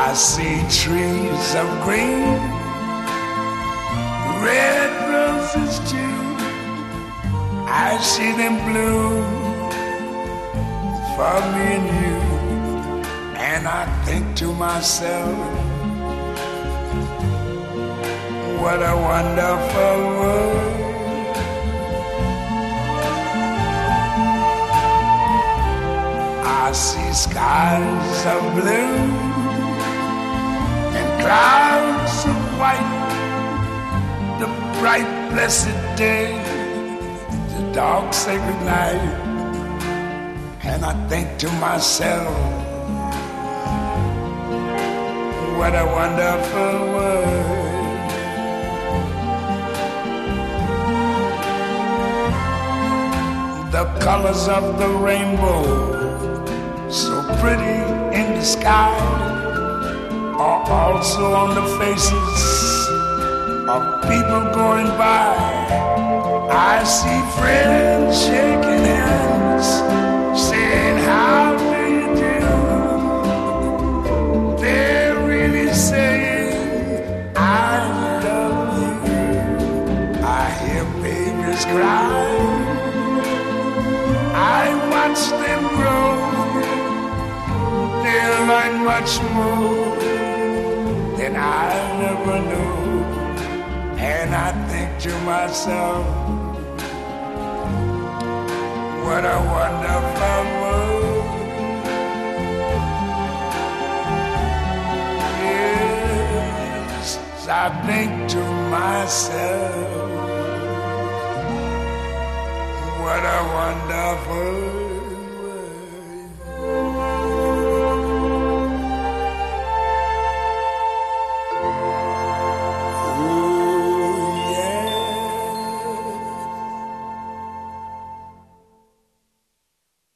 I see trees of green, red roses too. I see them bloom for me and you. And I think to myself, what a wonderful world. I see skies of blue and clouds of white, the bright blessed day, the dark sacred night. And I think to myself, what a wonderful world. The colors of the rainbow, so pretty in the sky, are also on the faces of people going by. I see friends shaking hands, saying, how do you do? They're really saying, I love you. I hear babies cry, I watch them grow. They'll learn much more than I never knew. And I think to myself, what a wonderful world. Yes, I think to myself, what a wonderful world.